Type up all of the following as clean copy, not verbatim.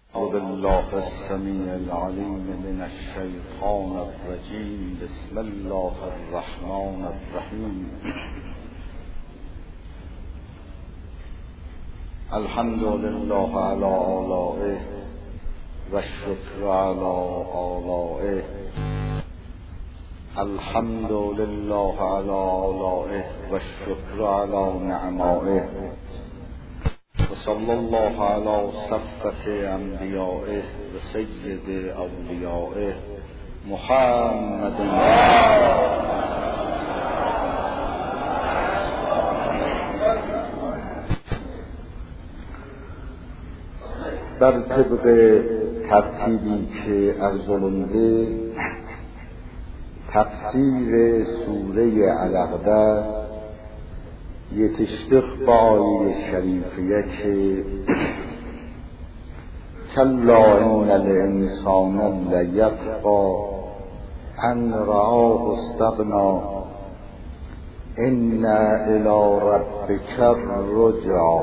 أعوذ بالله السميع العليم من الشيطان الرجيم. بسم الله الرحمن الرحيم. الحمد لله على آلائه والشكر على آلائه. الحمد لله على آلائه والشكر على نعمائه. وصلى الله على صفة أنبيائه وسيد أوليائه محمد. بر طبق ترتیبی که عرض آمده، تفسیر سوره علقده یتشتق با آیه شریفیه که کلا ان الانسان لیطغی ان رآه استغنی ان الی ربک الرجعی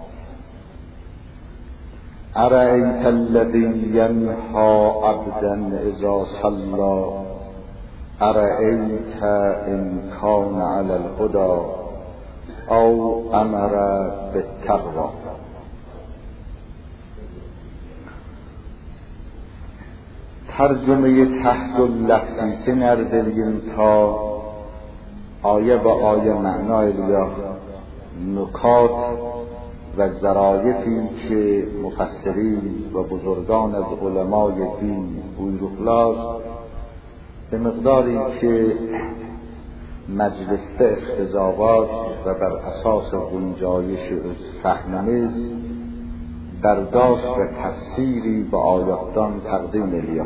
ارأیت الذی ینهی عبدا اذا صلی ارأیت ان کان علی الهدی او امر بالتقوی. ترجمه تحت اللفظی سنردلیم تا آیه و آیه معنای یا نکات و ظرایفی که مفسرین و بزرگان از علمای دین بویروخلاش به مقداری که مجلسته اختزاوات و بر اساس گنجایش فهمنیز برداشت و تفسیری به آیاتان تقدیم لیا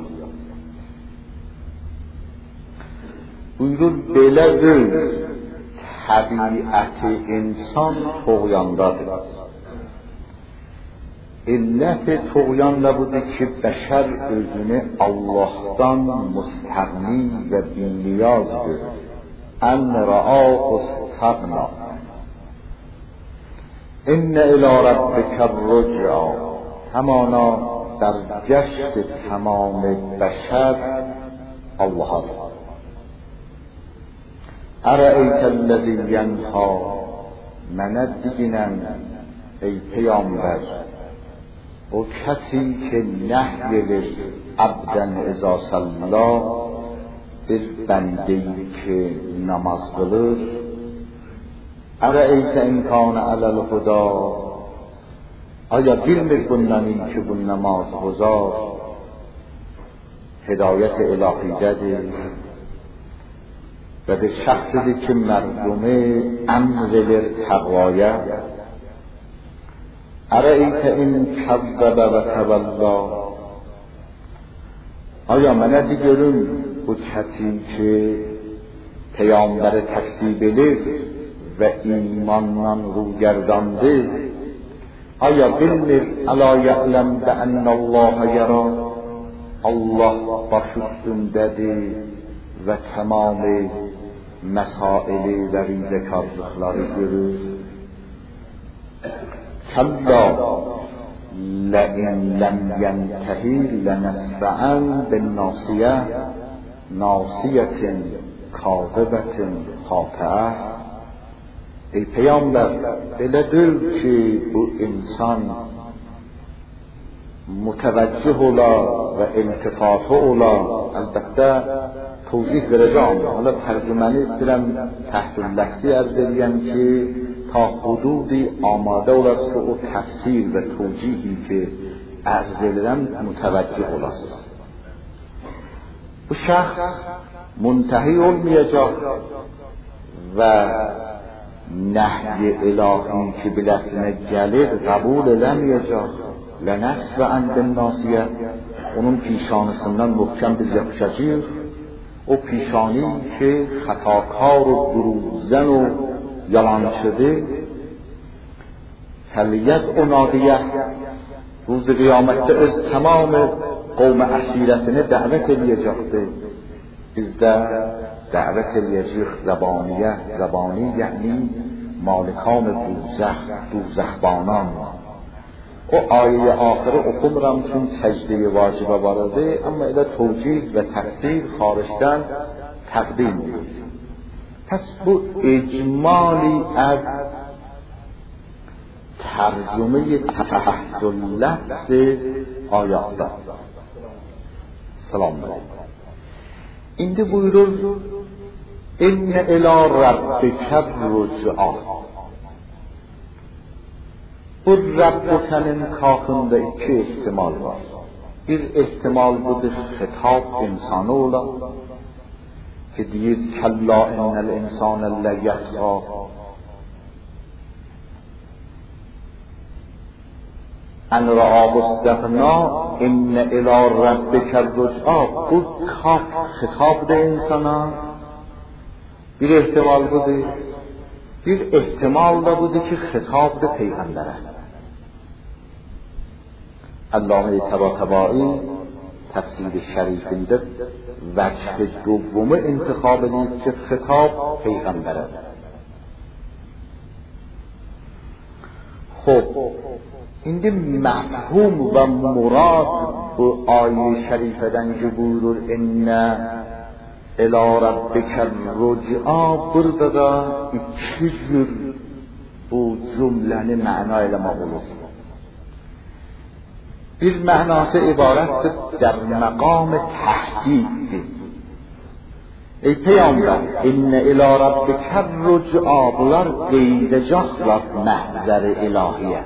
بویرون بلد طبیعت انسان طغیان داده. علت طغیان نبوده که بشر özünü Allah'tan مستغنی و بی‌نیاز بود. ان رآه استغنی ان الی ربک الرجعی، همانا در گشت تمام بشر الله است. ارأیت الذی ینهی، من دیگینم ای پیامبر او کسی که نهی عبدا اذا صلی، bir بنده‌ای که نماز قلر، ارأیت ان کان علی الهدی، آیا علم کننی که bu نماز گزار هدایت الهی داده و به شخصی که مردمه امر در تقوایه، ارأیت ان کذب و تولی، آیا من دیگرم bu کسی که پیامبر تکذیب لر و ایمانان رو گردانده، آیا bilmir الا یعلم بان الله یری، الله baş üstündedir ve tamamı mesaili ve rizekarlıkları görür. Kalla لئن لم ينتهي لنسفعا بالناصیه ناصیه کاذبه خاطئه. ای پیامبر بلدر که bu انسان متوجه اولا و التفات اولا. البته توضیح برجام حالا ترجمانی استرم تحت اللفظی از دریم که تا حدودی آماده اولاست که او تفسیر و توجیهی که عرض دلم متوجه اولاست. او شخص منتهی المیجاد و نهی الهی که به لسن گلد قبول لمیجاد لنسفعا بالناصیه، onun پیشانسından محکم به یخشجیر، او پیشانی که خطاکار و دروغزن و yalan şöyle فلیت اونادیه، روز قیامت öz تمام قوم عشیرتine دعوت edecekti. bizde دعوت edecek زبانیه، زبانی یعنی مالکان دوزخ، دوزخبانان او آیه آخر اخمرم چون سجده واجب وارده، اما الى توجیه و تفسیر خارجتن تقدیم دید. پس bu اجمالی از ترجمه تحت اللفظ آیات داد. سلام علیکم. اینده buyurur ان الی ربک الرجعا. Bu Rabbuke'nin kafında iki ihtimal var. Bir ihtimal budur hitap insanı ola ki deyir kella innel insane leyetğa. En ra'ahu istagna inne ila rabbikel rüc'a. Bu kaf hitap da insana. Bir ihtimal budur. Bir ihtimal da budur ki hitap da peygambere. علامه طباطبایی تفسیر شریفinde وجه دوم انتخاب دید که خطاب پیغمبره. خب اینده مفهوم و مراد bu آیه şerifeden ki buyurur inne ila rabbikal rüc'a, burada da iki cür bu cümlenin manayla olur. Bir mənası ibarətdir در مقام تهدید. ey Peygamber, inne ila rabbikal rüc'a, bunlar qeydəcəklər məhzər-i ilahiyə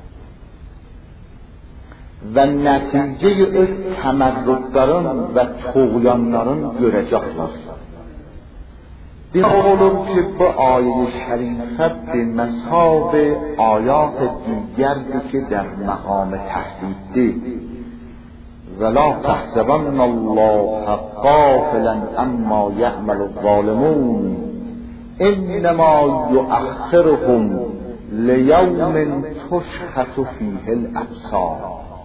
və nəticəyi öz təmərrüdlərin və tuğyanların görəcəklər. Bir olur ki bu ayet-i şerife به مثاب آیات دیگری که در مقام تهدید ولا تحسبن الله غافلا عما يعمل الظالمون انما يؤخرهم لیوم تشخص فیه الابصار.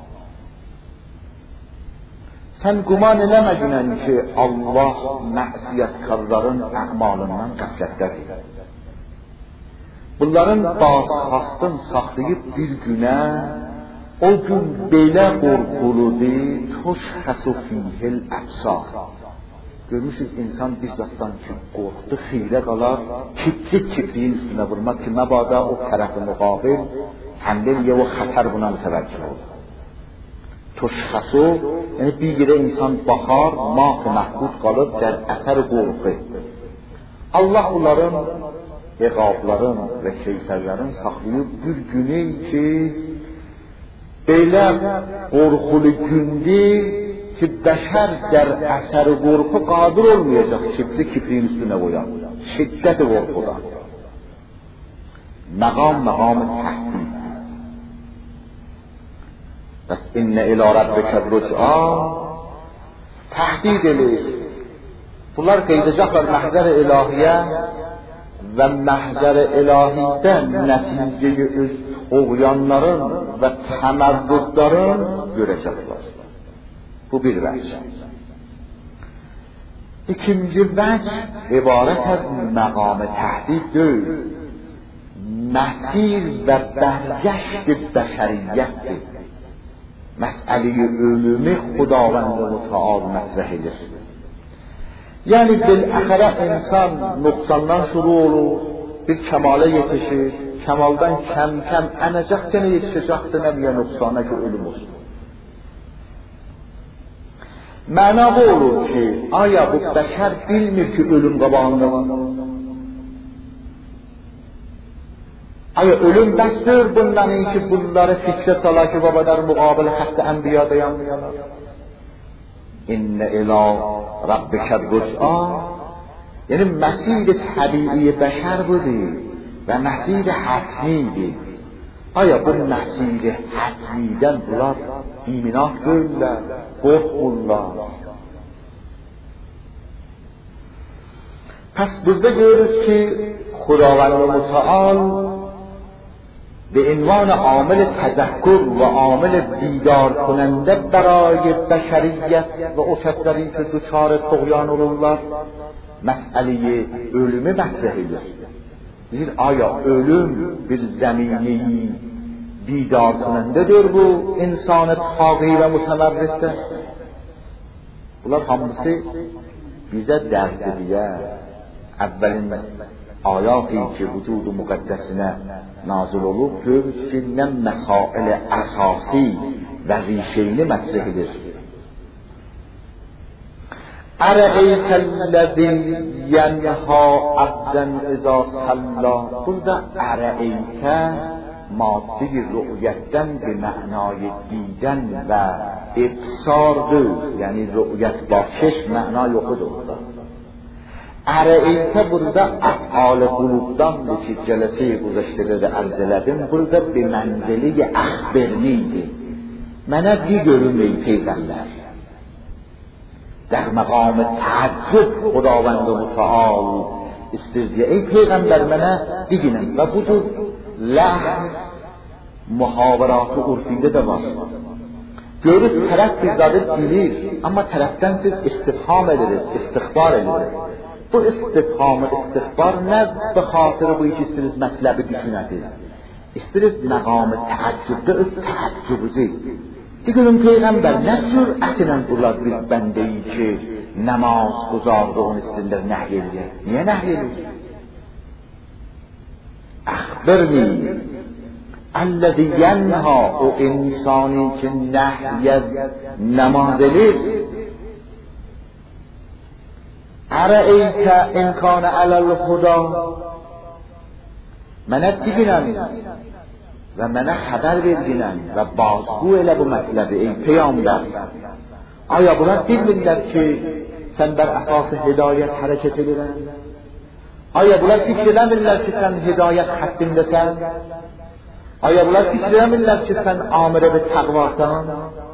Sen guman eləmədinən ki, Allah məqsiyyətkarların əmalından qəflətdədir. Bunların bazxastın saxlayıb bir günə, o gün belə qorxuludur, tuşxəsu fiyhil əbsar. Görmüşsünüz, insan bir zatdan ki, qorxdu, xeyrə qalar, kipriyin üstünə vurmaz ki, məbada o tərəf-i müqabil həmdə liyə o xətər buna mütəvəccüh olur. Tuşxəsu, yəni bir yerə insan baxar, mat-ı məhbud qalır, der əsər qorxu. Allah bunların iqabların və keyfərlərin saxlayıb bir günü ki, belə qorxulu gündür ki, bəşər der əsəri qorxu qadir olmayacaq kipriyin üstünə qoyan. Şiddət-i qorxudan. Məqam-məqam-ı təhdid. Bəs inne ilə rabbikəl rüc'a təhdid edir. Bunlar qeydəcəklər məhzər-i ilahiyə və məhzər-i ilahidən nəticəyi öz oğyanların və təmərdudların görəcəklər. Bu bir vəcih. İkinci vəcih ibarət az məqam-ı təhdid deyil. Məsir və bərgəşt bəşəriyyətdir. Məsələ-i ölümü Xudavənd-i Mütəal mətrəh edir. Yəni biləxərə insan nöqsandan şuru olur, bir kəmala yetişir, kəmaldan kəm-kəm ənəcək gənə yetişəcəkdir, nəbiyə nöqsana ki, ölüm olsun. Məna bu olur ki, aya bu bəşər bilmir ki, ölüm qabağında var. Aya ölüm bəsdir bundan ki, bunları fikrə sala ki, babadar müqabil hətta ənbiya dayanmayalar. İnne ila rabbikəl rüc'a, yəni məsir-i təbii bəşər budur və məsir-i hətmidir. Aya bu məsir-i hətmidən bunlar iminat görürlər, qorxurlar. Pəs burada görürüz ki, Xudavənd Mütəal به عنوان عامل تذکر و عامل بیدار کننده برای بشریت و o کسانی که دچار طغیان olurlar مسئله ölümü مطرح edir. آیا ölüm bir زمینه‌ای بیدار کننde bu insan tağî ve mütemerrittir. Bunlar hamısı bize ders ediyor. Evvelin ayatı ki vücudu muqaddesine nazil olup tövhidden mesail esasi ve rişeyni metrhidir. Ərəeytəl-ləzi yənhə əbdən izə səlla. Burada ərəeytə maddi rü'yətdən bir mənayı didən və ibsardır. Yəni rü'yət ba çeşm məna yoxudur burada. Ərəeytə burada əf'al-ı qulubdandır ki, cələsə-i güzəştədə də ərz elədim. Burada bir mənzili əxbirniydi. Mənə di görüm ey Peyğəmbər. در مقام تعجب خداوند متعال استرزیه ای پیغمبر منه دیگینم و بجز لحن محاورات عرفیده de var. Görüş tərəf bir zadı bilir, amma tərəfdən siz istifham ediriz, istixbar ediriz. Bu istifhamı, istixbar nə və xatırı bu iki istiriz mətləbi düşünəsiz. İstiriz məqamı təəccübdə öz təəccübüzü. Digərin Peyğəmbər nə cürətlə qurlar bir bəndəyi ki, namaz quzardı onun istinlər nəhy edir. Niyə nəhy edir? Əxbirni əlləzi yənha o insani ki nəhyəz namaz edir. Ərəeytə imkanə ələl-huda. Mənə digənəm və mənə xəbər verginən və bazgu elə bu mətləbi ey Peyğəmbər. Aya bunlar bilmirlər ki, sən bər əsası hidayət hərəkət edirən? Aya bunlar fikr eləmirlər ki, sən hidayət xəttindəsən? Aya bunlar fikr eləmirlər ki, sən amirə bir təqvasan?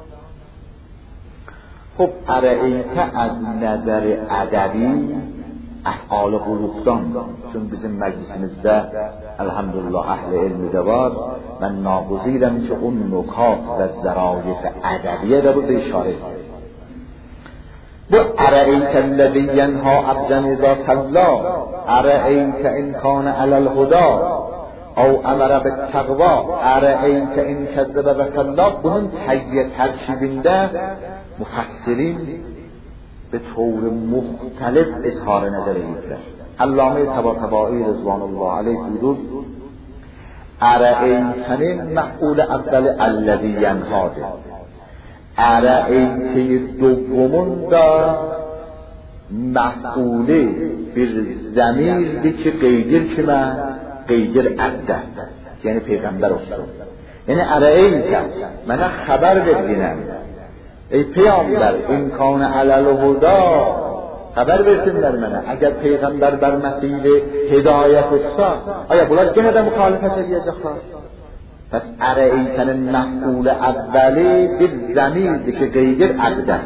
Xub, ərəeytə az nəzəri ədəbi əf'al-ı qulubdan. Çünkü bizim meclisimizde elhamdülillah əhl-i ilmi de var. Ben naguzirəm ki o nukat ve zərayif ədəbiyə de burada işare edir. Bu ərəeytəl-ləzi yənha əbdən izə səlla. Ərəeytə in kânə ələl-huda او امر بالتقوا. ارأیت این کذب و تولى. bunun təhiyyə tərkibində müfəssirin به طور مختلف اظهار نظر ایدler. علامه طباطبایی رضوان الله علیه بودود ارأیتن مفعول اول الذی ینهاده. ارأیت دومون دا مفعوله bir zamirdi ki qeydir kimə? Qeydir əddə. Yəni Peyğəmbər olsun. Yəni ərəeytə mənə xəbər verginəm. Ey Peyğəmbər, imkanı ələl-huda xəbər versinlər mənə. Əgər Peyğəmbər bər məsili hidayət etsə, aya bunlar yenə də müxalifət edəcəklər. Pəs ərəeytənin məf'ul əvvəli bir zəmirdir ki, qeydir əqdə.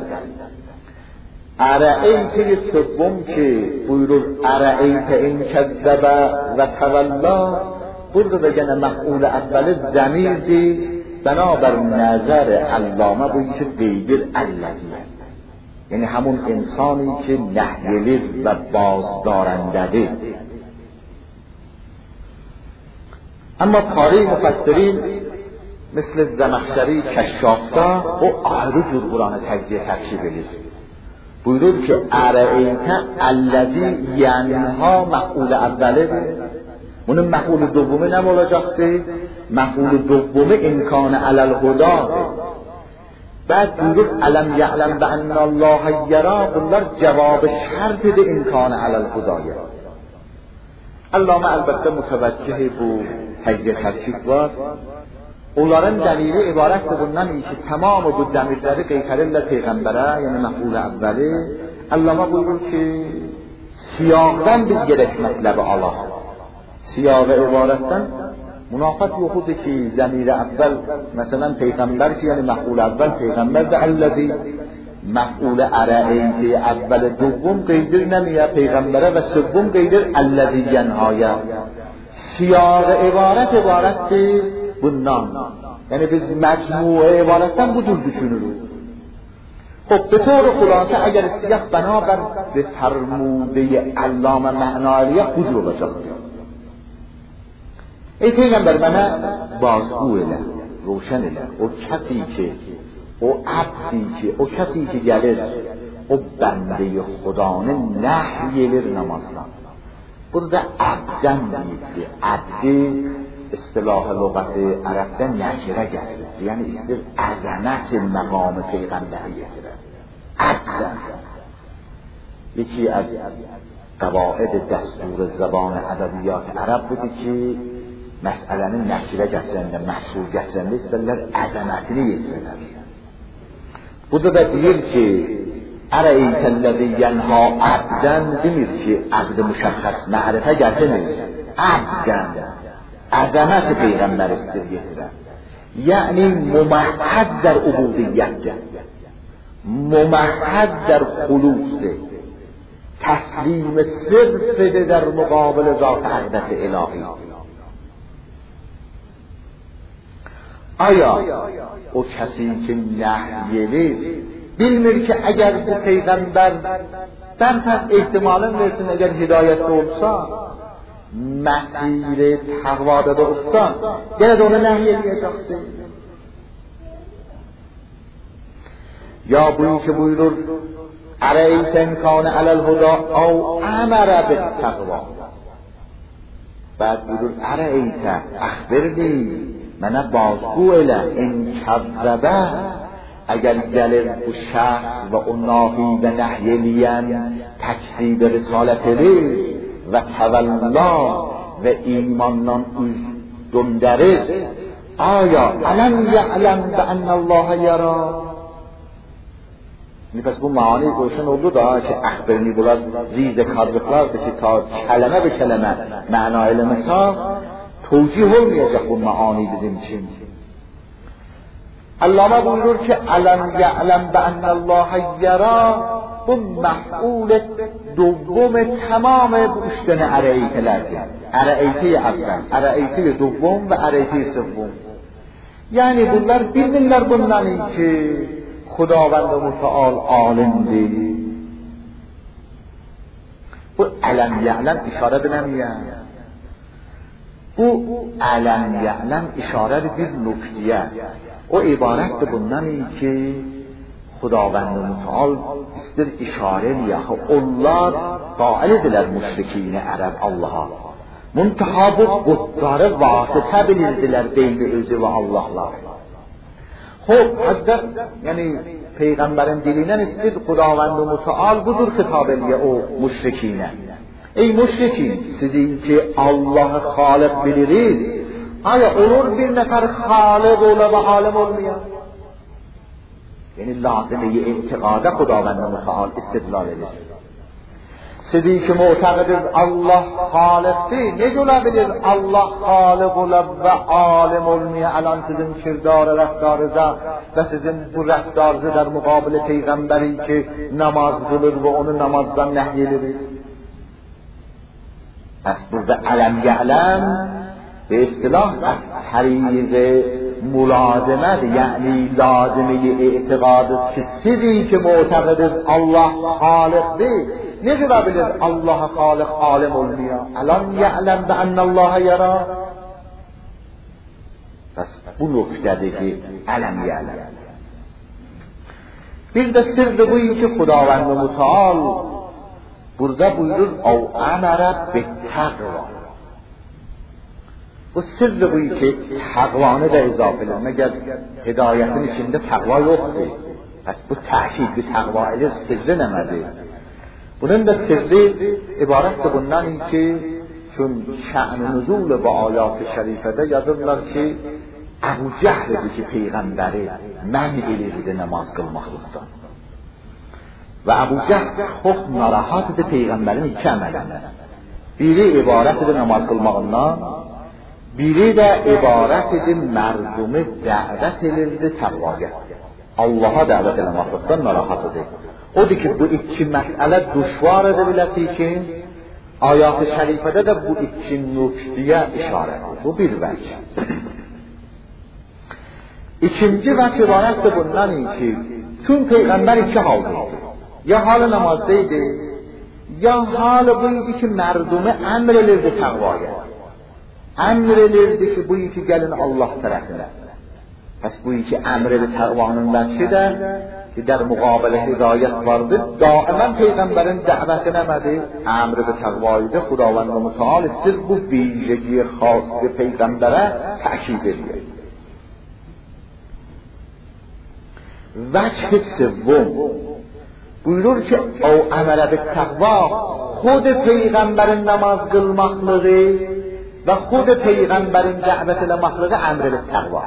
ərəeytə sövvüm ki, buyurur ərəeytə in kəzzəbə və təvəlla. Burada da yenə məf'ul əvvəli zəmirdir. بنابر نظر علامه bu ki qeydir əlləzi. Yəni همون insani ki nəhyelir və bazdarəndədir. Amma tarih müfəssirin مثل زمخشری کشافda o ayrı cür Qur'anı təcziyə tərkib edir. Buyurur ki ərəeytə əlləzi yənha məf'ul əvvəlidir. Bunun məf'ul دومی nə olacaqdır? مفعول دوم امکان علی الهدا. بعد buyurur علم یعلم بان الله یرا. bunlar cevabı şart idi imkan علی الهدایه. Allama əlbəttə mütəvəccih bu təcziyə tərkib var. Onların dəlili ibarətdir bundan ki tamamı bu dəmirləri qeytərirlər Peyğəmbərə, yəni məf'ul əvvəli. Allama buyurur ki siyaqdan biz gerek mətləbi alaq. Siyağı ibarətdən منافات yoxudur ki zəmiri əvvəl məsələn Peyğəmbər ki yəni məf'ul əvvəl Peyğəmbər də əlləzi məf'ul ərəeytə əvvəl دوم qeydir nəmiyə Peyğəmbərə və sövvüm qeydir əlləzi yənhaya. Siyağı ibarətdir bundan. Yəni biz məcmuu ibarətdən bu cür düşünürük. خب به طور خلاصه اگر سیاق بنابر به فرموده علامه معناریه حضور olacaqdır. Ey Peyğəmbər mənə bazgu elə. روشن elə. O کسی که o عبدی که o کسی که gəlir o bəndəyi xudanı nəhy elir namazdan. Burada abdən deyildi. Abdi اصطلاح لغت عربdə نکره gətirir. Yəni istəyir əzəmət məqam peyğəmbəri gətirir. Abdən. یکی از قواعد دستور زبان ادبیات عرب بودی که مسئلəni nəkirə gətirəndə, məhsul gətirəndə istəyirlər əzəmətini yetirilər. Burada da deyir ki, ərəytəlləzi yənha abdən demir ki, abd müşəxəs mərifə gətirmir. Abdən, əzəmət peyğəmbər istəyir yetirər. Yəni muməhəd در ubudiyyətdir. ممحد در خلوص تسلیم صرف در مقابل ذات اقدس الهی. آیا او کسی که نهیلی bilmir ki اگر bu peygamber ben ihtimalen versin eğer hidayette olsa mesire takvada da olsa gene de onu nehyeleyecekti. یا بویی که buyurur ارأیت ان کان علی الهدی او امر بالتقوا بعد buyurur ارأیت اخبرنی منه بازگو اله ان کذبه اگر گلر bu şəxs və o nahi və nəhy eləyən təkzib risalətini və təvəlla və imandan üz döndərir آیا علم یعلم بأن الله یرا. پس bu معانی روشن oldu da ki əxbirini bunlar rizə kadlıqlardır ki ta kələmə və kələmə məna eləməsə توجیه olmayacaq bu معانی bizim için. علامه buyurur ki علم یعلم بأن الله یرا bu mef'ul دوم تمام bu üç tane ərəytələrdir. Ərəytə əvvəl, ərəytə دوم və ərəytə سوم. Yani bunlar bilmirlər bundan ki خداوند متعال عالمdir. Bu علم یعلم işarə bilməməyəm. Bu علم یعلم işarə bir nöqtəyə. O ibarətdir bundan ki خداوند متعال istər işarə eləyə. Onlar qail edilər müşrikین ərəb Allaha. Muntaha bu qutları vasitə bilirdilər beyni özü və Allahla. خب حضرت یعنی پیغمبرین دلیلن استید خداوند و متعال budur خطاب الیه او مشرکینه. ای مشرکین sizin ki Allah خالق biliriz. آیا olur bir nefer خالق ola ve alim olmayan? Yani lazım-i itikada خداوند و متعال istidlal edir. Sizin ki mu'taqidiniz Allah xaliqdir. Necə ola bilir Allah xaliq ola və alim olmaya alan sizin kirdar rəftarınıza və sizin bu rəftarınızı در مقابل peyğəmbəri ki namaz qılır və onu namazdan nəhy edir. Pəs burada ələm yələm به اصطلاح از طریق ملازمت یعنی لازمه اعتقاد است که sizin ki معتقدiniz Allah xaliqdir. Necə ola bilir Allah xaliq alim olmuyor? Alam ya'lem be ennallaha yara. Bəs bu nöqtədir ki alam ya'lem. Bir də sırrı bu ki Xudavand Müteal burada buyurur o amara bittaqva. Bu sırrı bu ki təqvanı da izafə edir. Məgər hidayetin içində təqva yoxdur. Bəs bu təhkid bir təqva ilə sırrı nədir? Bunun da sirri ibarətdir bundan ki çün şə'n nüzul və ayat-ı şərifədə yazırlar ki Əbu Cəhl ki peyğəmbəri mən elirdi namaz qılmaqlıqdan. Və Əbu Cəhl çox narahat idi peyğəmbərin iki əməlindən. Biri ibarət idi namaz qılmağından, biri də ibarət idi mərdumi dəvət elirdi təqvaya. Allah'a dəvət eləmaqlıqdan narahat idi. Odur ki bu iki məsələ düşvar edə biləsi ki ayat-ı şərifədə də bu iki nöqtəyə işarədir. Bu bir vəc. İkinci vəc ibarətdir bundan ki tüm peyğəmbər iki haldaydı. Ya halı namazdaydı ya halı bu idi ki mərdumi əmr elirdi təqvaya. Əmr elirdi ki bu iki gəlin Allah tərəfinə. پس گویی که امر به تقوانون بخشیدن که در مقابل هدایت وارده دائما پیغمبران دعوت نمده امر به تقوایده خداوند متعال صرف و ویژگی خاص پیغمبره تأکید دیگه. وجه سوم بuyurur که او امر به تقوا خود پیغمبر نماز مخلوقه و خود پیغمبر دعوت لمخلوقه امر به تقوا.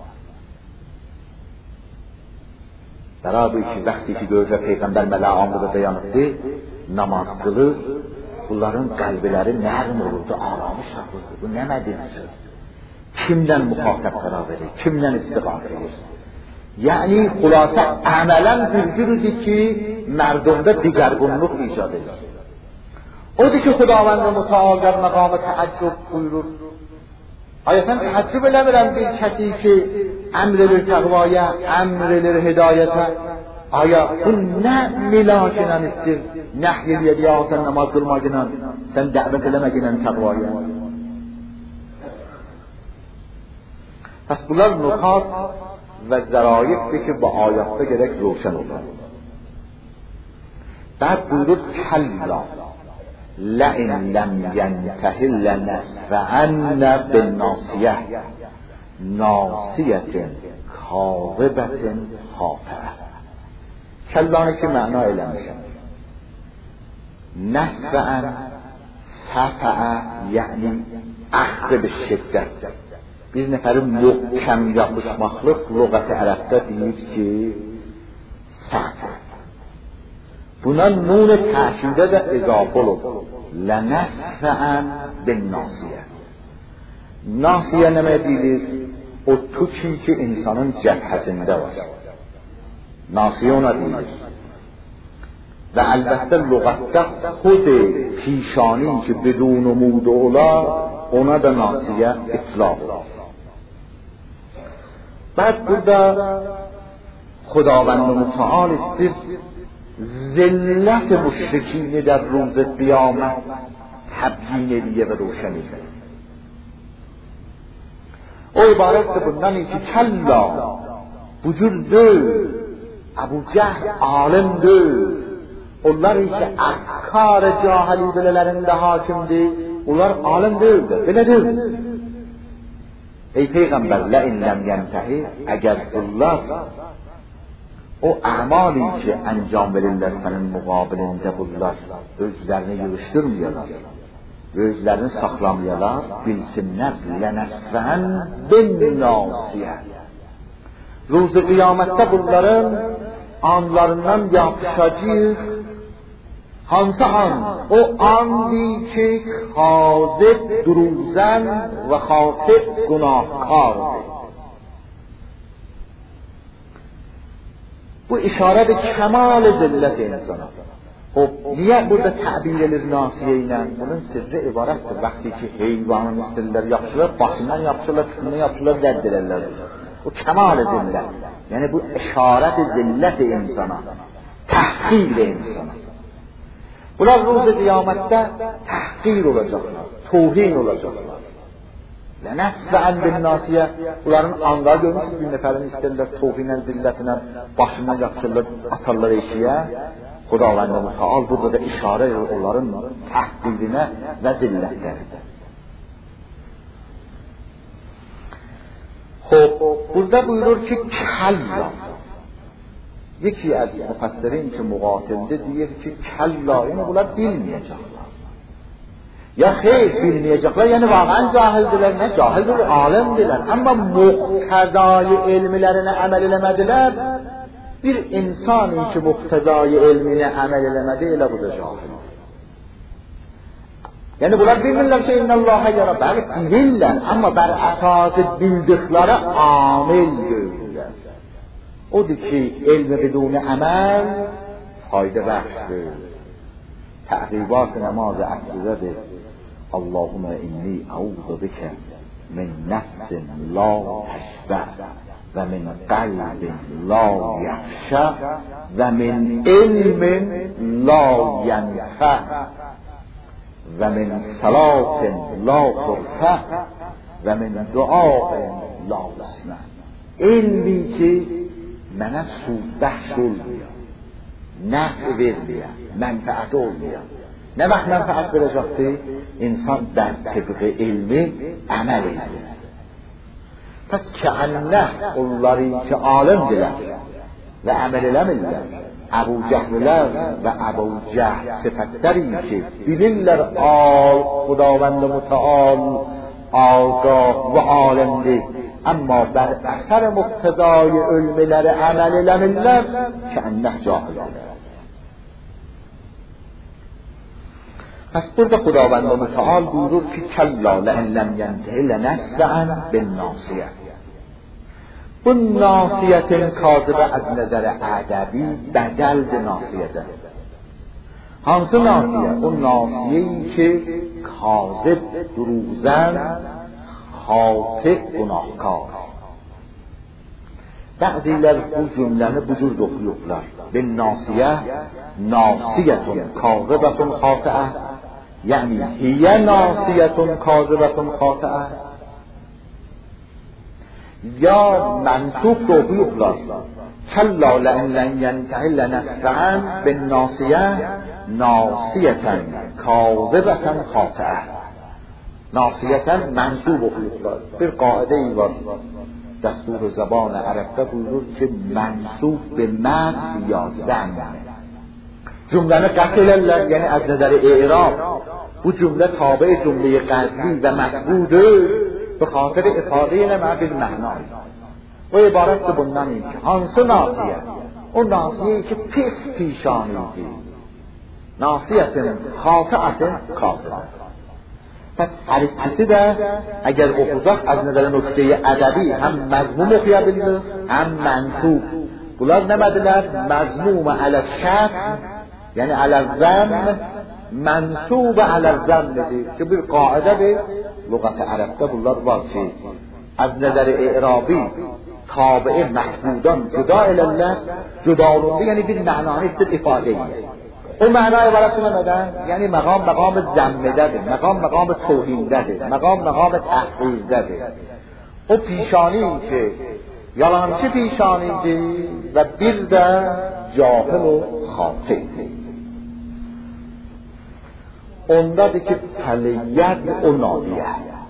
Beraber ki vakti ki görür Peygamber məlağamı da dayanıqdı, namaz kılır, bunların qalbiləri nərm olurdu, aramış olurdu. Bu nə mədinəsi? Kimdən muhatap qərar verir, kimdən istiqamət edir? Yəni, xulasa əmələn bildirirdi ki, mərdumda digərgunluq icad edir. Odur ki, Xudavənd Mütəal در مقام təəccüb buyurur. Aya sən təəccüb eləmirəm bir kəsi ki, əmr edir təqvaya, əmr edir hidayətə. Aya bu nə milakilə istir, nəhy eləyədi ya sən namaz qılmaqla, sən dəvət eləməklə təqvaya. Pəs bunlar nukat və zərayifdir ki, bu ayətdə gərək roşən olur. Bəd buyurur, kəlla لئن لم ينته لنسفعن بالناصية ناصية كاذبة خاطئة. کلانی که معنا اعلام میشه نسفعن سفع یعنی اخذ به شدت. biz nəfərin möhkəm yapışmaqlıq lüğəti ərəbdə deyir ki səf. Buna nun təkidə də izafə olur. Lənəsfəən bin nasiyə. Nasiyə nəmə deyilir? O tüki ki insanın cəbhəsində var. Nasiyə ona deyilir. Və əlbəttə lüğətdə xud پیشانی ki بدون مود ola ona da nasiyə itlaq olur. بعد burada خداوند متعال اسtir ذلت مشرکین در روز قیامت تبیین دیگه و روشنی کنه. او عبارت بودنی که کلا وجود دو ابو جهل عالم دو onları ki afkar cahili bilelerinde hakimdi, onlar alim değildi, bile değildi. Ey Peygamber, la in lem yentehi, eğer bunlar o amali ki enjam verirler senin muqabilində bunlar özlərini yığışdırmıyorlar, özlərini saxlamıyorlar, bilsinlər lənəsvən bin nasiyə. Ruzu qiyamətdə bunların anlarından yapışacaq. Hansı an? O andi ki kazib, duruzən və xatib günahkardır. Bu işarə de kemal zillət insana. O niye burada təbir edilir nasiyə ilə? Bunun sirri ibarətdir. Vaxtı ki heyvanın istirlər, yapışırlar, başından yapışırlar, tütünü yapışırlar, rəddilərlər. Bu kemal zillət. Yəni bu işarət zillət insana, təhqir insana. Bunlar ruzu qiyamətdə təhqir olacaqlar, tohin olacaqlar. Lənəsfəən bin nasiyə, bunların anları görmüşsünüz, bir nəfərini istəyirlər, tohinlə, zillətinə, başından yapışırlar, atarlar eşiyə. Xudavənd Mütəal burada da işarə onların təhqirinə və zillətləridir. Xob, burada buyurur ki, kəlla. Yeki az müfəssirin ki, müqatildə deyir ki, kəlla, yəni bunlar bilməyəcəklər. Ya xeyr bilməyəcəklər, yəni vaqən cahildirlər, nə cahildir, alimdirlər. Amma muqtəzai elmilərinə əməl eləmədilər. Bir insanın ki, muqtəzai elminə əməl eləmədi, elə bu da cahil. Yəni bunlar bilmirlər ki, innəllahə yara, bəli bilirlər, amma bər əsası bildikləri amil görürlər. Odur ki, elmi bidun əməl fayda bəxşdir. Təqribat namaz əsrədir. Allahumma inni a'udhu bika min nefsin la teşbeh ve min qalbin la yakhsha ve min ilmin la yanfa ve min salatin la turfa ve min duain la yusma. علمی که من سود بخش میاد، نفع میاد، منفعت میاد. نه وقت منفعت برجاخته انسان در طبق علم عمل میاد. پس كأنه onları ki alimdiler ve amel edemediler. Ebu Cehliler ve Ebu Cehl sıfatları ki bilirler Hudavand Muteal ağah ve alimdir. Ama ber eser muktezai ölmeleri amel edemediler كأنه cahildiler. پس burada خداوند متعال بuyurur ki kella لئن لم ينته لنسفعا بالناصیه. Bu nasiyetin kazıbı az nazar ədəbi bədəl nasiyedir. Hansı nasiye? O nasiyeyi ki kazıb, duruzən, xatif, günahkar. Bəziler bu cümləni bu cür oxuyublar. Bin nasiye, nasiyetun kazıbetun xati'ə. Yani hiye nasiyetun kazıbetun xati'ə. یا منصوب رو بیقلار کلا لئن لن ینته لنسفعا بالناصیه ناصیتا کاذبتا خاطئه. ناصیتا منصوب رو بیقلار. bir قاعده ای var دستور زبان عربه بودور که منصوب به من یا زن جمله قطع یعنی از نظر اعراب bu cümle تابع جمله قبلی و مفعوله به خاطر افاده نما بالمعنای و عبارت bundan این که hansı ناسیه اون ناسیه که پس پیشانیدی ناسیتن خاطئتن کاسبه. پس هر کسی ده اگر اخوزاق از نظر نکته ادبی هم مضموم اخیابیده هم منصوب بلاد نمدلر مضموم علی الشرط یعنی علی الزم منصوب علی الزم نده که bir قاعده به لغت عربده bunlar var ki از نظر اعرابی تابع محمودان جدا الالله جدا الالله یعنی bir معنانیست ifade اون معنای براتون نمیدن یعنی مقام زمده ده مقام توهینده ده مقام تحقیرده ده o پیشانی که یالانچه پیشانیدی و bir de cahil و خاطئ ondadır ki taliyyat o nadiye.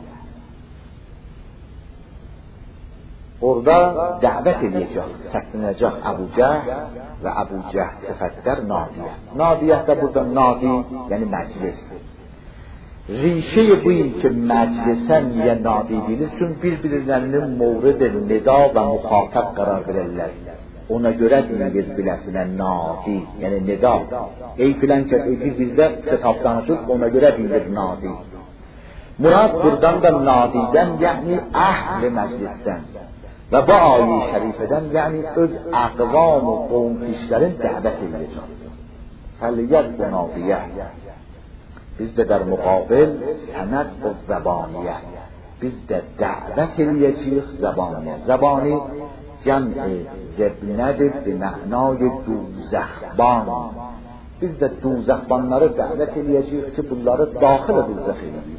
Orada davet edecek, seslenecek Ebu Cehl ve Ebu Cehl sıfatlar nadiye. Nadiye de burada nadi yani meclis. Rişe bu ki meclisen niye nadi bilir? Çünkü birbirlerinin mevrid nida ve muhatap karar verirler. Ona göre deyiriz biləsine nadi, yani nida. Ey filan kəs, ey bizdə xitab danışır, ona göre deyilir nadi. Murad buradan da nadiden, yani ahl-i meclisten ve bu ayet-i şerifeden, yani öz aqvam و qovm kişilerin dəvət edəcək. Fəliyyət bu nadiyə. Biz de در مقابل سند و زبانیه. biz de dəvət edəcəyik زبانیه. زبانی جمع زبنده به معنای دوزخبان. biz de دوزخبانları dəvət edəcəyik ki bunları daxil دوزخ edin.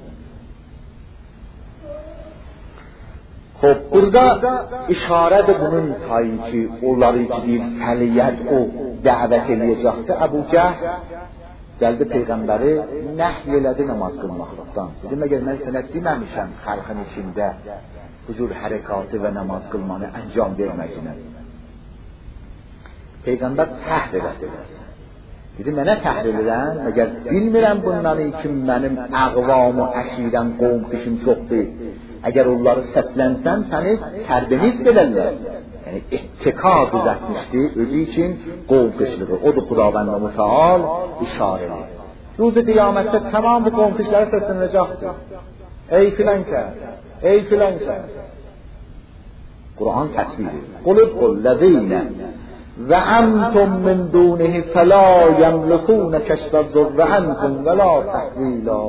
خب burada işarədir bunun tayı ki onları ki bir fəaliyyət o dəvət edəcəkdir. Əbu Cəhl gəldi peyğəmbəri nəhy elədi namaz qılmaqdan. Dedi məgər mən sənə deməmişəm xalqın içində bu cür hərəkatı və namaz qılmanı əncam verməklə. Peyğəmbər təhd elədi. Dedi mənə təhd edirən, məgər bilmirəm bunları ki mənim əqvam و əşirəm qovm kişim çoxdur. Əgər onları səslənsəm səni tərbiyeniz edərlər. Yəni ittika düzəltmişdi özü için qovm kişiliği. Odur Xudavand Müteal işarəli. Ruz qiyamətdə tamam bu qovm kişiləri səslənəcəkdir. Ey filan kəs, ey filan kəs. Kur'an təsviri. Qul lezîne ve entum min dûnihi felâ yemlikûne keşfe'd-durr ankum ve lâ tahvîlâ.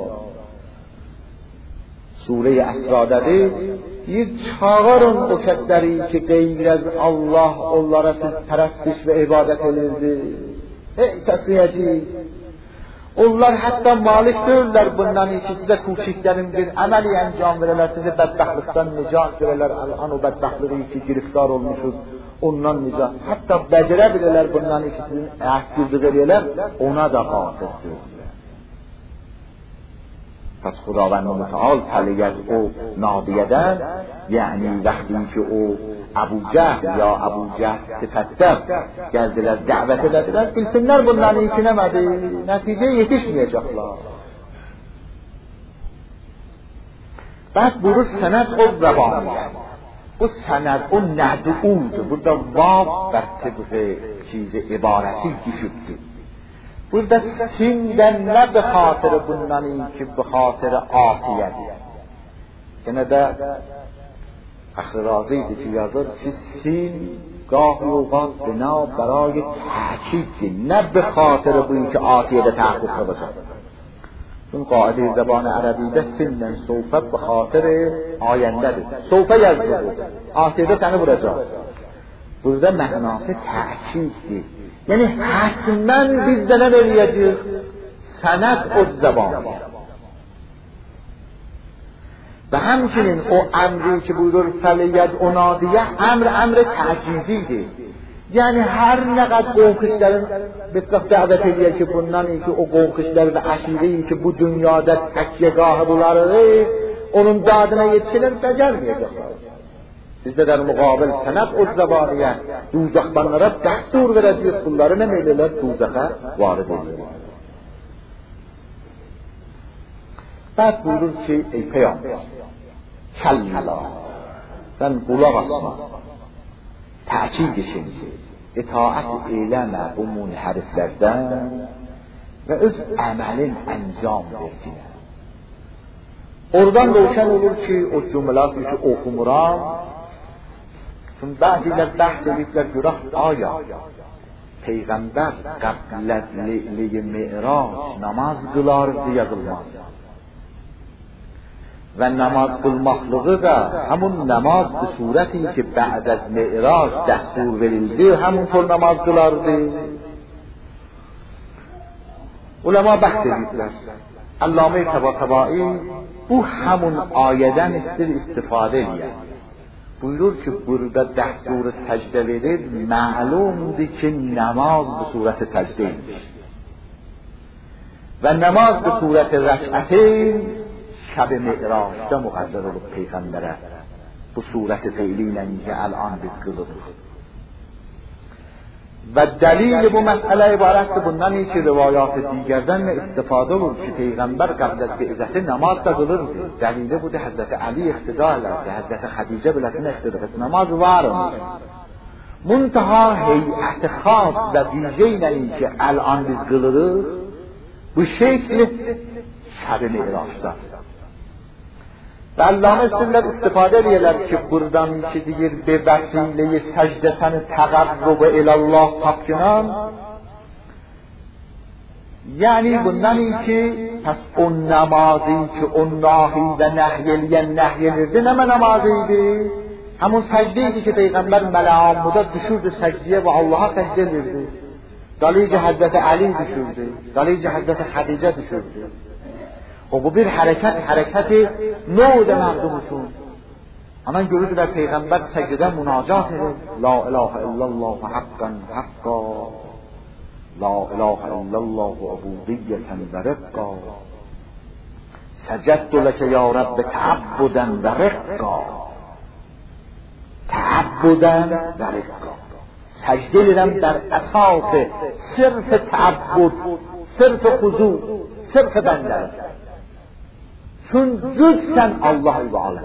Sure-i Esra'dadır. Çağırın o kəsləri ki qeyr az Allah onlara siz pərəstiş və ibadət edirsiniz. Ey təsliyəci, Onlar hətta malik deyirlər bundan ki, sizə küçüklərin bir əməli əncam verələr, sizi bədbəxtlikdən nicat verələr, al'an o bədbəxtliği ki, giriftar olmuşuz, ondan nicat. Hətta bəcərə bilirlər bundan ki, sizin əhsizlik eləyələr, ona da qatil deyirlər. پس خداوند متعال تلیت او نادیدن، یعنی وقتی که او ابو جهل یا ابو جهل sıfatlar geldiler, davet edildiler, bilsinler bundan ikinemedi, netice yetişmeyecekler. بعد buyurur senet o zabaniyet. Bu senet o ned'u'du. Burada vav ber tıbgı çizi ibareti düşüktü. Burada sinden ne be hatırı bundan ki be hatırı afiyet. Yine de اخر راضیدی که یازد که سین گاهی اوقات بنا برای تحقیق نه به خاطر بویی که آتیه ده تحقیق باشد. چون قاعده زبان عربی ده سنن سوفه به خاطر آینده ده سوفه یزده آتیه ده تنه برجا burada mənası təhkikdir. Yəni həttəmən bizdən eləyəcək sənət o zabanı. و همچنین او امری که بودر فلید اونادیه امر تعجیزیده، یعنی هر نقد قومخشترین بسیار دعوت ایه که بندنی که او قومخشترین عشیرهی که bu dünyada تکیهگاه بولاره onun dadına yetişiler becermeyecekler. Biz de در مقابل سنت o زبانیه دوزخبانlara دستور vereceğiz kulları ne meyleler دوزخه وارد ediyor. بعد buyurur ki ey peygamber kella sen kulak asma ta'kid şimdi itaat eyleme bu munhariflerden ve öz amelin encam verdiğine. Oradan روشن olur ki o cümleleri ki okumuram چون بعضی‌ها بحث edipler görək aya peygamber قبل از لیله معراج namaz kılardı yazılmaz. و نماز قلمخلقه da همون نماز به صورتی که بعد از معراج دستور verildi همونطور نماز kılardı. علما بحث ediyorlar. علامه طباطبایی bu همون ayeden istifade ediyor. Buyurur ki burada desturu secde verir معلومdur ki namaz bu صورت secdeymiş. و نماز به صورت رکعتین شب معراج مقدر رو پیغمبره bu صورت فعلی که الان biz kılırız. و دلیل bu مسئله عبارت bundan ki روایات دیگرden استفاده olur ki پیغمبر قبل از بعثت نماز da kılırdı. Delili bu da Hazreti Ali iktida ederdi. Hazreti Hatice bilesine iktida ederdi. Namaz varmış. Muntaha heyet khas ve vijeyne ki الان biz kılırız. Bu şekli şab معراج'da. و علامه سنت استفاده ediyorlar ki buradan ki deyir به وسیله سجدتن تقرب الله tapınan yani bundan ki pes o namazı ki o nahi ve nehyeyen nehyenirdi ne namazıydı همون secdeydi ki peygamber melamuda düşürdü secdeye ve Allah'a secde edirdi. Dalice Hazreti Ali düşürdü, dalice Hazreti Hatice düşürdü. و bu bir hareketi نود مردمشون aman görürdüler peygamber secdeden münacat edir. La ilahe illallah حقا حقا La ilahe illallah ubudiyeten ve rikka سجدت لك يا رب تعبدا و رقا تعبدا و رقا سجده لیدم در اساس صرف تعبد صرف خضوع صرف بنده چون جز sen Allah'ı ve alem.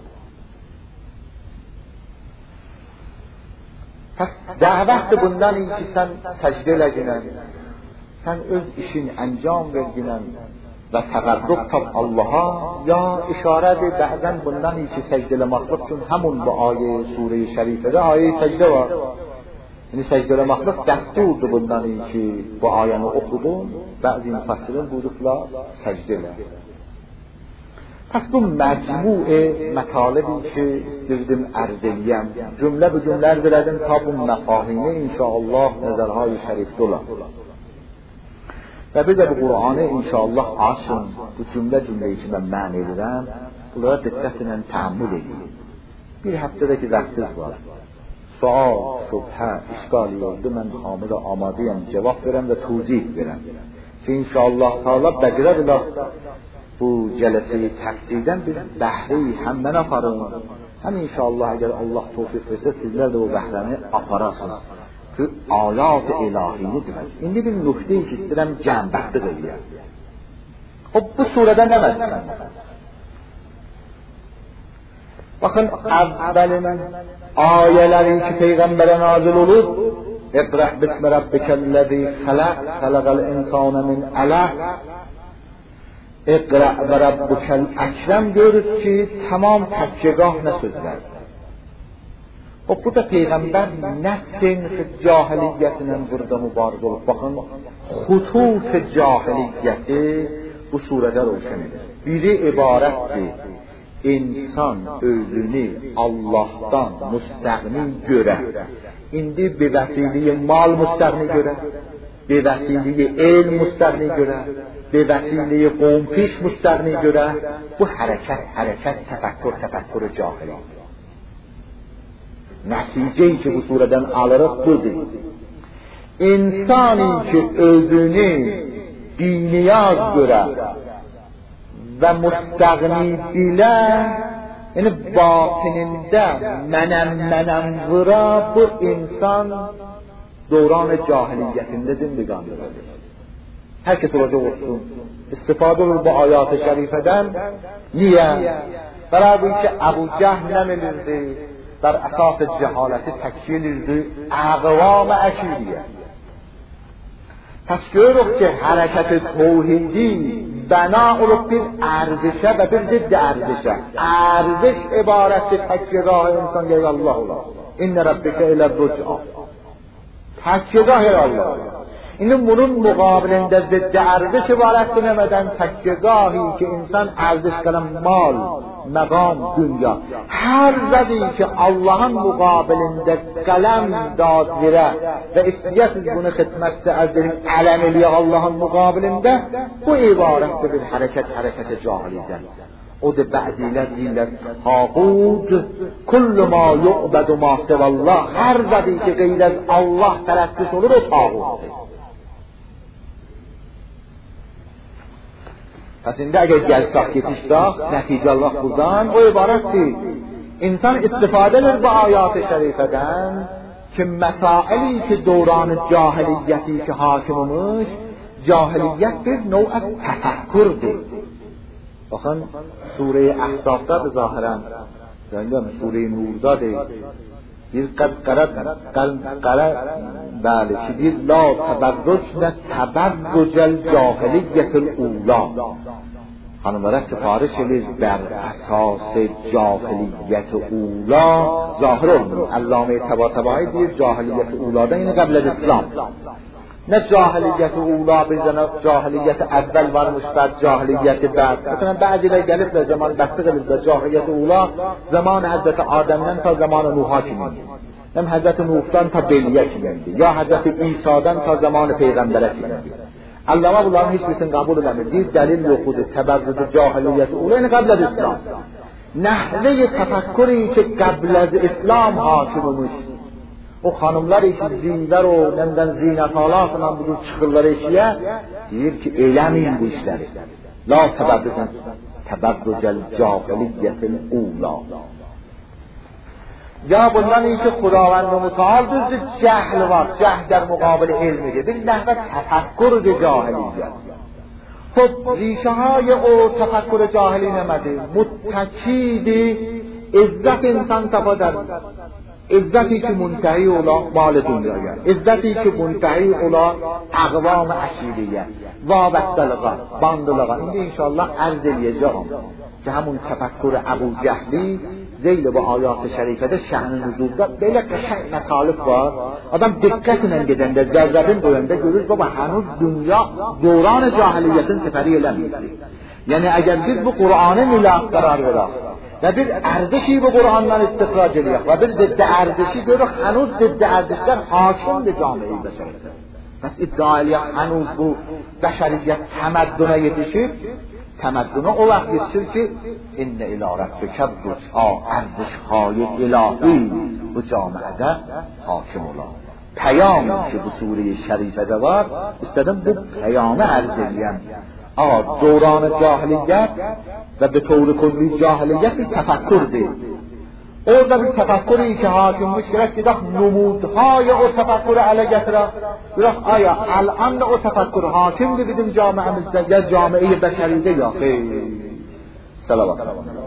Pes davet bundan ki sen secdeleginen, sen öz işin encam verginen ve tegarrub tab Allah'a ya işaret bazen bundan ki secdelemaklık için hemun bu ayet sure-i şerifede ayet secde var. Yani secdelemaklık desturdu bundan ki bu ayeti okudun bazı müfessirin buyrukla secdele. پس bu مجموع مطالبی که دیدم ارزیم جمله به جمله عرض کردم تا bu مفاهیم انشاءالله نظرهای شریف دولا. و بده به قرآن انشاءالله آشون bu cümleyi که من ma'ni dedim bunlara diqqətlə təəmmül edin. Bir həftədəki vaxtınız var. Sual, şübhə, işgali oldu, mən hamıda amadəyəm, cavab verəm və tuzih verəm. Ki inşallah Teala bəqirə bilə bu cələsəyi təqsidən bir bəhri həm mən aparım, həm inşallah əgər Allah tövfiq versə sizlər də bu bəhrəni aparasınız. Ki ayat-ı ilahiyyidir. İndi bir nöqtəyi ki istəyirəm cəmbəxtlik edəyəm. Bu surədə nə məsələn? Bakın evvelin ayelerin ki peygambere nazil olur. İqra' bismi rabbikellezî halaq, halaqal insâne min alaq. İqra' ve rabbukel ekrem diyoruz ki tamam tekkegah ne sözler. Bu da peygamber nefsin cahiliyetinden burada mübarek olup bakın hutut cahiliyeti bu surede roşan edir. Biri ibarettir. İnsan özünü Allah'tan müstəğni görə. İndi bir vəsiliyi mal müstəğni görə, bir vəsiliyi el müstəğni görə, bir vəsiliyi qompiş müstəğni görə. Bu hərəkət, təfəkkür cahili. Nəticəyi ki bu surədən alırıq budur. İnsanın ki özünü biniyaz görə ve müstəğni bilə, yəni batınında mənəm vıra bu insan dövran-ı cahiliyyətində zindiqandır. Herkes olacaq olsun. İstifadə olur bu ayat-ı şərifədən. Niyə? Bərabər ki, Əbu Cəhl nə bilirdi? Bər əsas cəhaləti təkkil edirdi. Əqvam-ı əşiriyyə. Pəs görürük ki, hərəkət-i tevhidi bina olup bir ارزشه و bir ضد ارزشه. ارزش عبارت تکیهگاه انسان یا الله الله. این ربک الی الرجعه. تکیهگاه الله. اینو bunun muqabilində ضد ارزش عبارت نمیدن تکیهگاهی که انسان ارزش کنه مال، مقام، dünya. Her zədی ki Allah'ın muqabilində qələm dad verə və istəyəsiz bunu xidmətdə əzdirin ələm eləyə Allah'ın muqabilində bu ibarətdir bir hərəkət cahiliyyədən. O da bə'dilər deyirlər tağut kullu ma yu'badu ma sivallah. Hər zədی ki qeyl az Allah tərəqqis olur o tağutdir. Pəs indi əgər gəlsək yetişsək, nəticə Allah buradan o ibarətdir. İnsan istifadə edir bu ayat-ı şərifədən ki, məsaili ki, dövran-ı cahiliyyəti ki, hakim olmuş, cahiliyyət bir növ təfəkkürdür. Baxın, Sure-i Əhzab'dadır zahirən, Sure-i Nur'dadır. Bir qara bəli ki, bir la təbərrüc nə təbərrücəl cahiliyyətil ula. Hanımlara sipariş edir bər əsas cahiliyyət ula zahir olmuyor. Allame Tabatabai deyir cahiliyyət uladan yine qəbl İslam. Ne cahiliyyət ula bir dənə cahiliyyət əvvəl varmış bər cahiliyyət bəd. Məsələn bəzilə gəlib və zaman bəxtiq edir və cahiliyyət ula zaman Həzrəti Adəmdən ta zaman Nuh'a kimindi. Hem Həzrəti Nuh'dan ta Beliyə kimindi. Ya Həzrəti İsa'dan ta zaman Peyğəmbərə kimindi. Allama bunların hiçbirisini kabul edemir. Bir delil yokudur. Teberrüdü cahiliyyeti ulayını qabl İslam. Nəhve-i tefekkürü ki qabl İslam hakim olmuş. O hanımlar işi zinlər o, nemdən zinətalatla budur çıxırlar eşiyə. Deyir ki, eləməyin bu işləri. La təbəddücəl cahiliyyetin ula. Ya bundan iyi ki Xudavand-ı Müteal düzdür, cəhl var, cəhl der muqabil ilmidir. Bir nəhvə təfəkkür-i cahiliyyət. Xub, ریشه‌های o təfəkkür cahili nəmədir? Muttəkidi, izzət insan tapadar. İzzəti ki muntahi ola mal dünyaya. İzzəti ki muntahi ola əqvam əşiriyyə. Vabəstəliğə, bandılığa. İndi inşallah ərz eləyəcəm ki, həmun təfəkkür Əbu Cəhli zeyl bu ayat-ı şərifədə şəhnin huzurda belə qəşəng mətalib var. Adam diqqətlə gedəndə, zərrəbin boyunda görür, baba, hənuz dünya dövran-ı cahiliyyətin sefəri eləməyir. Yəni, əgər biz bu Qur'anı milah qərar verək və bir ərdişi bu Qur'andan istifrac edək və bir ziddə ərdişi görürük, hənuz ziddə ərdişlər hakimdir camiyi bəşəridə. پس ادعای هنوز بو بشریت تمدن یدیشید تمدن او وقت یدیشید که این الی ربک الرجعی ارزش‌های الهی و جامعه ده حاکم الله پیامی که به سوره شریفه دوار استدام به پیام ارزشیم دوران جاهلیت و به طور کلی جاهلیت تفکر ده او در تفکری که حاکم مشکلت که داخل نمودهای او تفکر علیت را آیا الان او تفکر حاکم ده بدیم جامعه مزده یا جامعه بشریده یا خیر صلوات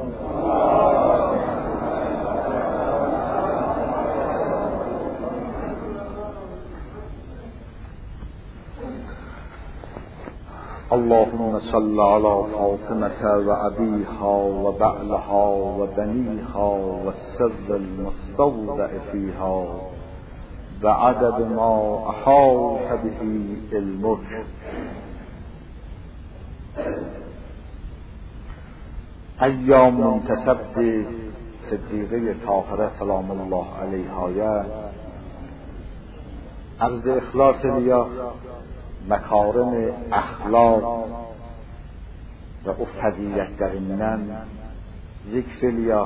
اللهم صل على فاطمة وأبيها وبعلها وبنيها والسر المستودع فيها بعدد ما أحاط به علمك. ایام منتسب به صدیقه طاهره سلام الله علیها عرض اخلاص لیا مکارم اخلاق و افضیت در اینن ذکر لیا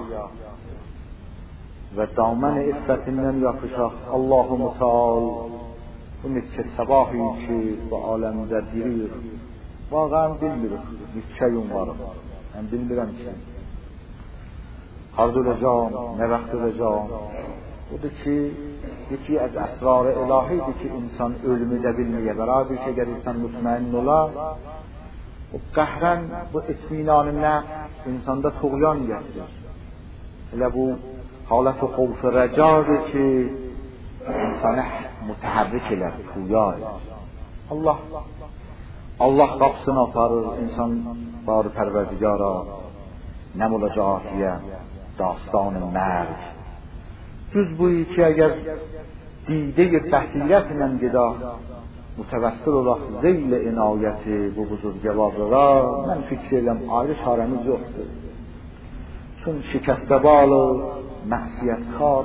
و دامن افت اینن یا کشاخ الله متعال اون چه سباهی که با عالم در دیریر واقعا bilmiyorum چه umarım من bilmiyorum ki harda olacağım ne vakit olacağım o da ki یکی از اسرار الهی دی که انسان ölümü de bilmeye برای که اگر انسان مطمئن ola و قهرن bu اطمینان نفس insanda طغیان getirir. Elə bu حالت خوف رجاdır ki insanı mütəhərrik elər, puya edir. Allah qapısını aparır, insan barı pərverdigara nəm olacaq diye داستان مرگ جز بویی که اگر دیده بصیرت من گدا متوسل الله زیل عنایت bu بزرگوارا من فکر edirəm ayrı çarəmiz yoxdur. چون شکسته بال معصیتکار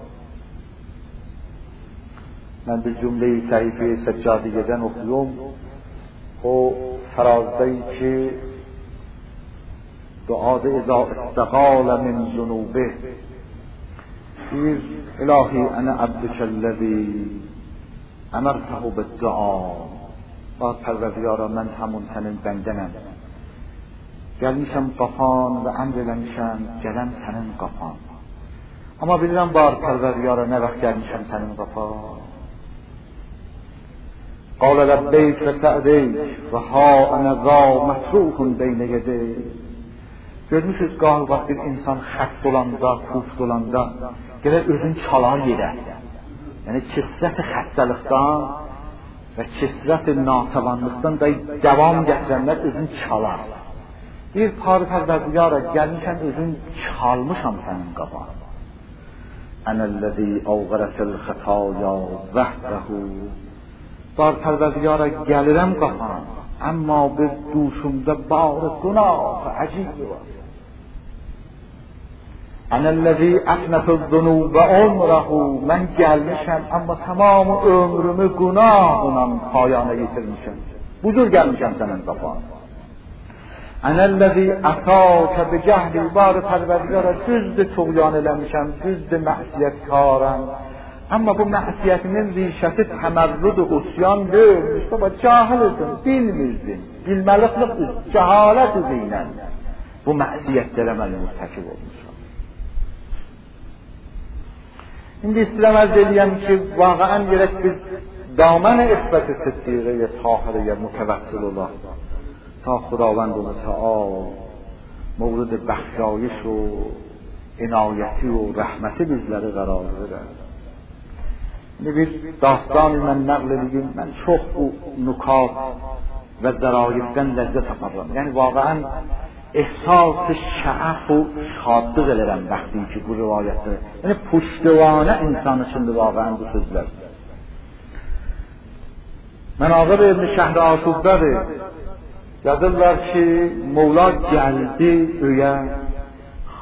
من به جمله صحیفه سجادیه‌دن اخیوم و فرازدهی که دعاده اذا استقال من ذنوبه بیر الهی انا عبدک الذی امرته بالدعا باز پروردگارا من همون سنین بندنم gelmişəm qafan və əmr eləmişəm gələn sənin qafan amma bilirəm var pərvərdigara nə vaxt gəlmişəm sənin qafan قال لبیک و سعدیک و ها انا ذا مطروح بین یدیک görmüşüz qahı vaxt bir insan xəst olanda, kufd olanda gələ özünü çalar yerə yəni kisrət-i xəstəlikdən və kisrət-i natəvanlıqdan da devam gətirənlər özünü çalar bir parı pərvərdigara gəlmişəm özün çalmışam sənin qafan ənəl-ləzi əvqərətəl xətaya vəhdəhu var pərvərdigara gəlirəm qafan amma bir duşumda bağrı günah əcib var ənəl-ləzi əfnətəl zunubə umrəhu mən gəlmişəm amma tamam ömrümü günahla payana yetirmişəm bu cür gəlmişəm sənin qafan ənəl-ləzi əsəkə bi cəhli var pərvərdigara düzdür tuğyan eləmişəm düzdür məxsiyyətkarəm amma bu məxsiyyətinin rişəti təmərrüd و usyan deyil baba cahil idin bilmirdin bilməliklik cəhalət üzəynə bu məxsiyyətlərə mən mürtəkib olmuşam indi istəyirəm ərz edəyəm ki واقعا gerek biz دامن عفت صدیقه طاهره متوسل الله تا خداوند متعال مورد بخشایش و عنایتی و رحمتی bizleri قرار بده. bir داستانی من نقل edeyim. من çok bu nukat ve zarayiften lezzet aparam. Yani واقعا احساس شعف و şadlıq edirəm vaqti ki bu rivayətdə. Yəni puştivana insan üçün واقعا bu sözlər. Mənaqib ibn Şəhr Aşub'dadır. Yazırlar ki Mevla geldi öyə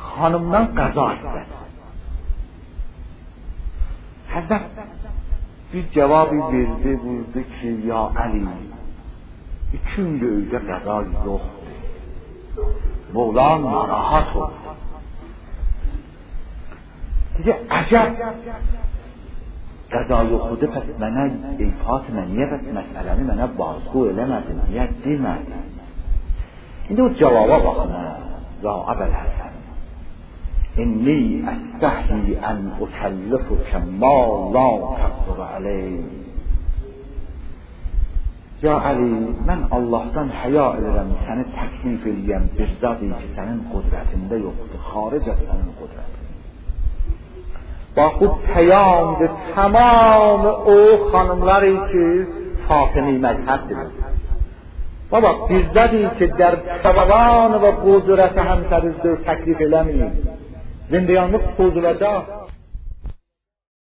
hanımdan qəza istədi. Həzrət bir cevabı verdi, buyurdu ki ya Ali, 2 gündür evdə qəza yoxdur. Mevlam narahat oldu. Dedi əcəb, qəza yoxdur, pəs mənə ey Fatimə, niyə bəs məsələni mənə bazı eləmədin, niyə demədin? İndi o cavaba baxın, ya Əbəl Həsən. İnni əstəhli ən ukəllifuke ma la təqdir aleyh. Ya Ali, mən Allah'tan həya edirəm səni təklif eləyəm bir zat ki sənin qudrətində yoxdur, xaric az sənin qudrətin. Bax bu peyamdır tamam o xanımları ki Fatimi məzhəbdir. Baba bir zati ki در توان و قدرت همسرزده تکلیف eləməyim. Zindiyanlıq pozulacaq.